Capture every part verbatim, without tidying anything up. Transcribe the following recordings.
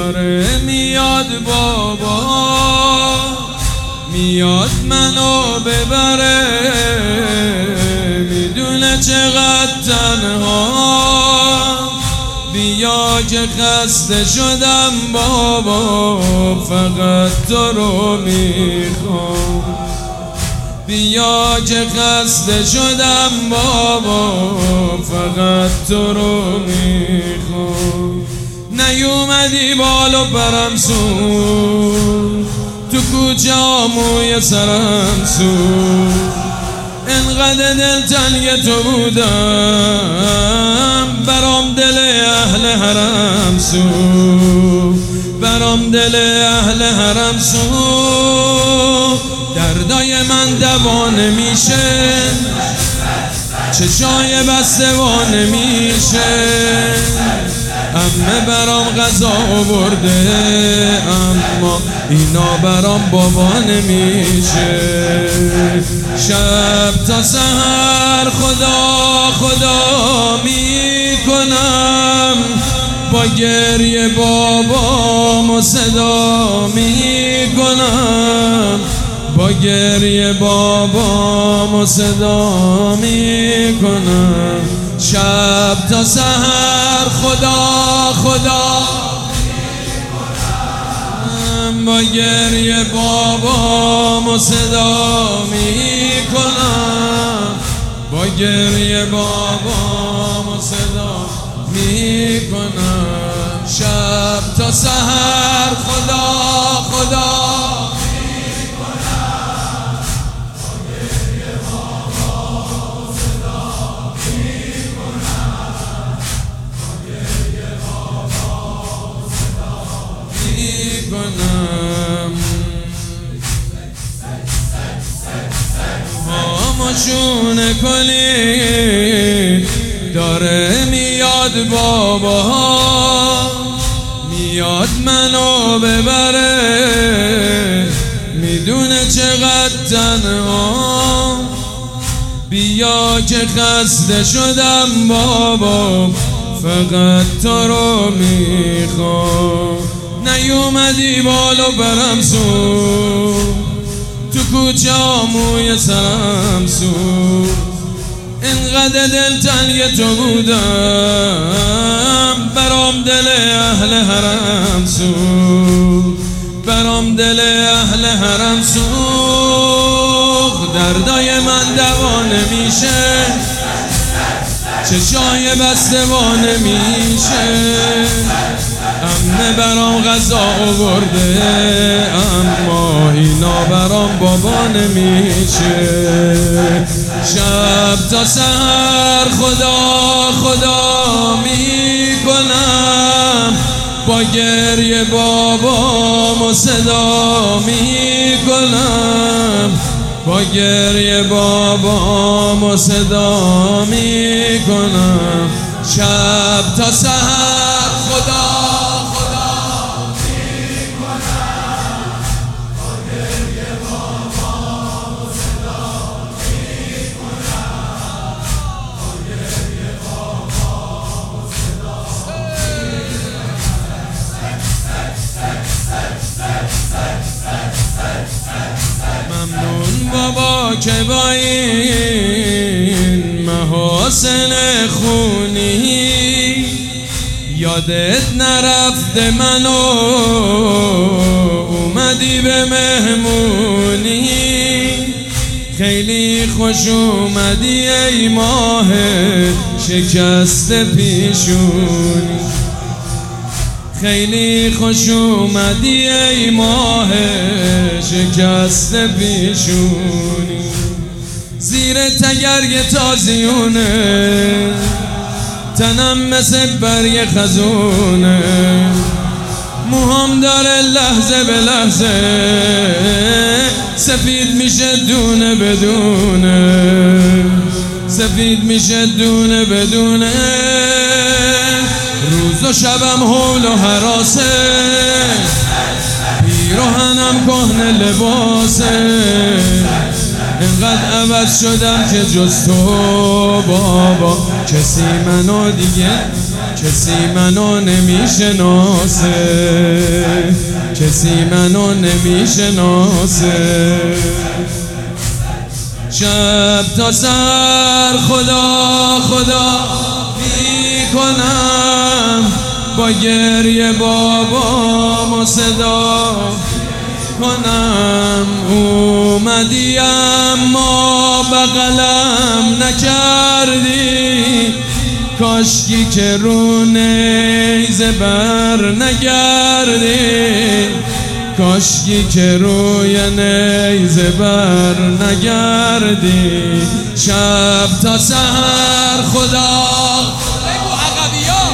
داره میاد بابا، میاد منو ببره، میدونه چقدر تنها، بیا که خسته شدم بابا، فقط تو رو میخوام. بیا که خسته شدم بابا، فقط تو رو میخوام. نیومدی بالو برم سون، تو کوچه آموی سرم سون، انقدر دل تنگ تو بودم، برام دل اهل حرم سون، برام دل اهل حرم سون. دردای من دوا نمیشه، چشای بسته وا نمیشه، عمه برام غذا آورده اما اینا برام بابا نمیشه. شب تا سحر خدا خدا میکنم، با گریه بابامو صدا میکنم، با گریه بابامو صدا میکنم. شب تا سحر خدا خدا میکنم، با گریه بابامو صدا میکنم، با گریه بابامو صدا میکنم. شب تا سحر خدا خدا کنم. خاموشونه کنی داره میاد بابا، میاد منو ببره، میدونه چقدر تنها، بیا که خسته شدم بابا، فقط تو رو میخوام. نیومدی بالو برم سون، تو کوچه آموی سرم سون، انقدر دل تنگ تو بودم، برام دل اهل حرم سون، برام دل اهل حرم سون. دردای من دوا نمیشه، چشای بسته وا نمیشه، عمه برام غذا آورده اما اینا برام بابا نمیشه. شب تا سحر خدا خدا میکنم، با گریه بابامو صدا میکنم، با گریه بابامو صدا میکنم. شب تا سحر خدا خدا میکنم، با گریه بابامو صدا میکنم، با گریه بابامو صدا میکنم. ممنون بابا که با این محاسن خونی یادت نرفته منو اومدی به مهمونی. خیلی خوش اومدی ای ماه شکست پیشونی، خیلی خوش اومدی ای ماه شکست پیشونی. زیر تگرگ تازیونه، تنم مثل برگ خزونه، موهام داره لحظه به لحظه سفید میشه دونه بدونه، سفید میشه دونه بدونه. روز و شبم حول و حراسه، پیراهنم کهنه لباسه، اینقدر عوض شدم که جز تو بابا کسی منو دیگه کسی منو نمیشناسه، کسی منو نمیشناسه. شب تا سر خدا خدا میکنم، با گریه بابامو صدا کنم. اومدی اما بغلم نکردی، کاشکی که رو نیزه بر نگردی، کاشکی که روی نیزه بر نگردی. شب تا سحر خدا بگو عقبیا،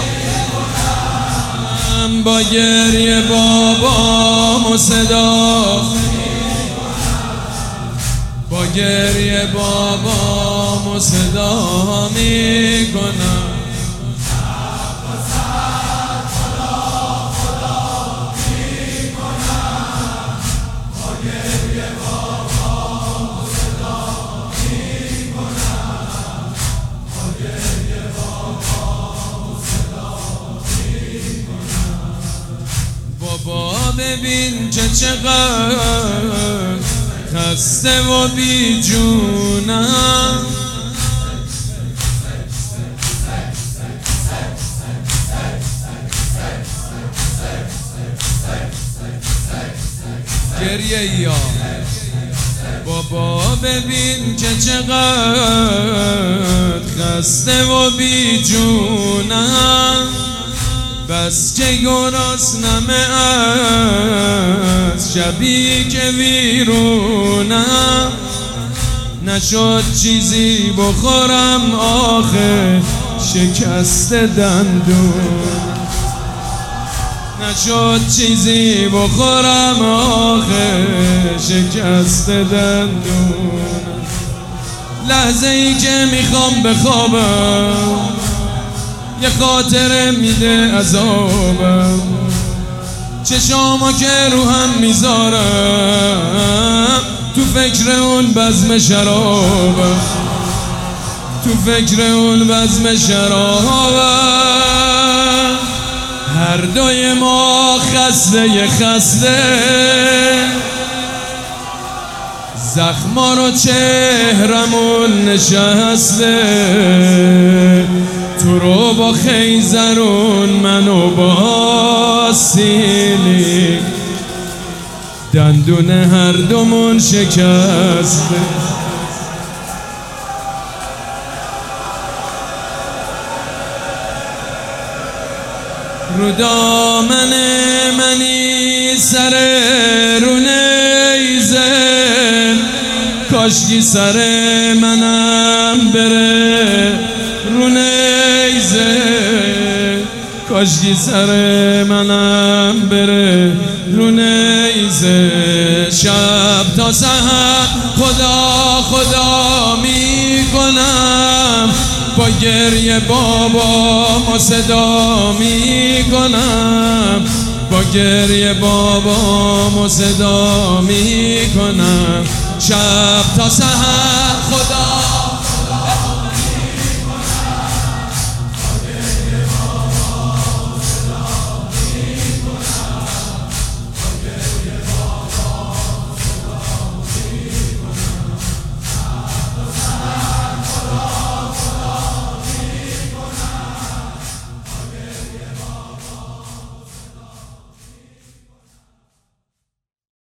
با گریه بابامو صدا، با گریه بابامو صدا میکنم. بابا ببین که چقدر خسته و بی جونم، گریه یا بابا ببین که چقدر خسته و بی جونم. بس که گرسنمه از شبی که ویرونم، نشد چیزی بخورم آخه شکست دندون، نشد چیزی بخورم آخه شکست دندون. لحظه ای که میخوام بخوابم یه خاطره میده عذابم، چشامو که رو هم میذارم تو فکر اون بزم شرابم، تو فکر اون بزم شرابم. هر دوی ما خسته یه خسته، زخما رو چهرمون نشسته. تو رو با خیزرون منو با سیلی، دندون هر دومون شکسته. رو دامن منی سر رو نیزه، کاشکی سر منم بره رو نیزه، کاشکی سر منم بره رو نیزه. شب تا سحر خدا خدا میکنم، با گریه بابامو صدا میکنم، با گریه بابامو صدا میکنم. شب تا سحر خدا